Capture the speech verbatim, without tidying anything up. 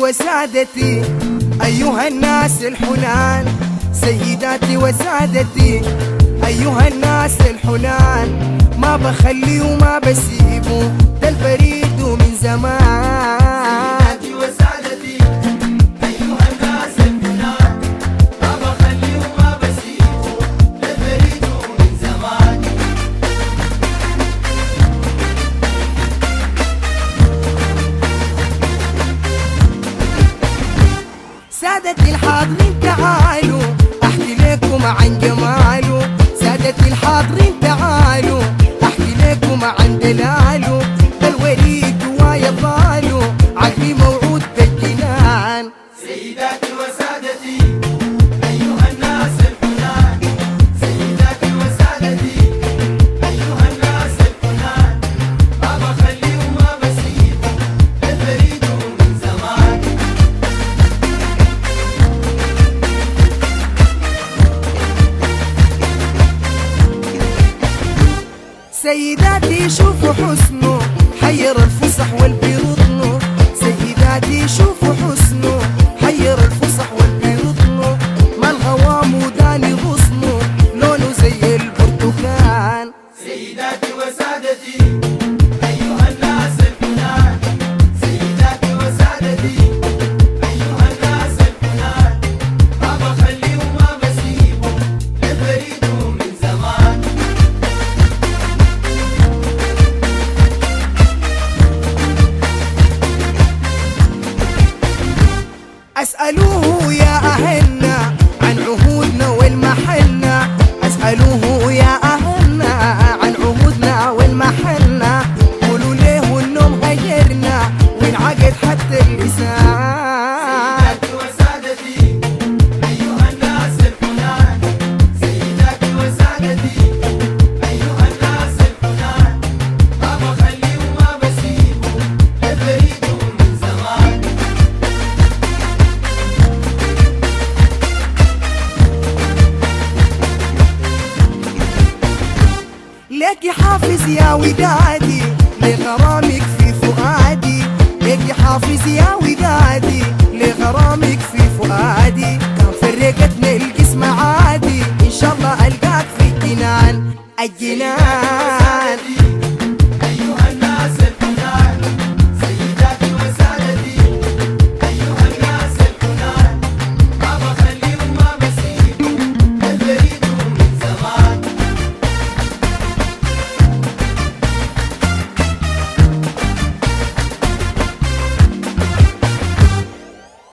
وسادتي أيها الناس الحنان، سيداتي وسادتي أيها الناس الحنان، ما بخلي وما بسيبه ده البريد من زمان. سيداتي وسادتي أيها الناس الحنان، ما بخلي وما بسيبه ده البريد من زمان. سادتي الحاضرين تعالوا احكي لكم عن جماله، سادتي الحاضرين تعالوا احكي لكم عن دلاله، الوليد ويا ضاله عقلي موعود بالجنان. سيداتي وسادتي أيها الناس الحنان، سيداتي وسادتي أيها الناس الحنان، ما بخلي وما بسيبه البريد من زمان. سيداتي شوفوا حسنه حير الفصح والبيرطنه، سيداتي شوفوا حسنه حير الفصح والبيرطنه، ما الغوام وداني غصنه لونه زي البرتقال. سيداتي وسادتي أيها الناس الحنان، سيداتي وسادتي أيها الناس الحنان، ما بخلي وما بسيبه البريد من زمان. أسألوه يا أهلنا عن عهودنا والمحلنا، أسألوه يا أهلنا عن عهودنا والمحلنا، قولوا ليه إنهم غيرنا وانعقد حتى اللسان. سيداتي وسادتي أيها الناس الحنان، سيداتي وسادتي أيها الناس الحنان، ما بخلي وما بسيبه البريد من زمان. ليك حافظ يا ودادي لغرامك في فؤادي، ليك حافظ يا ودادي لغرامك في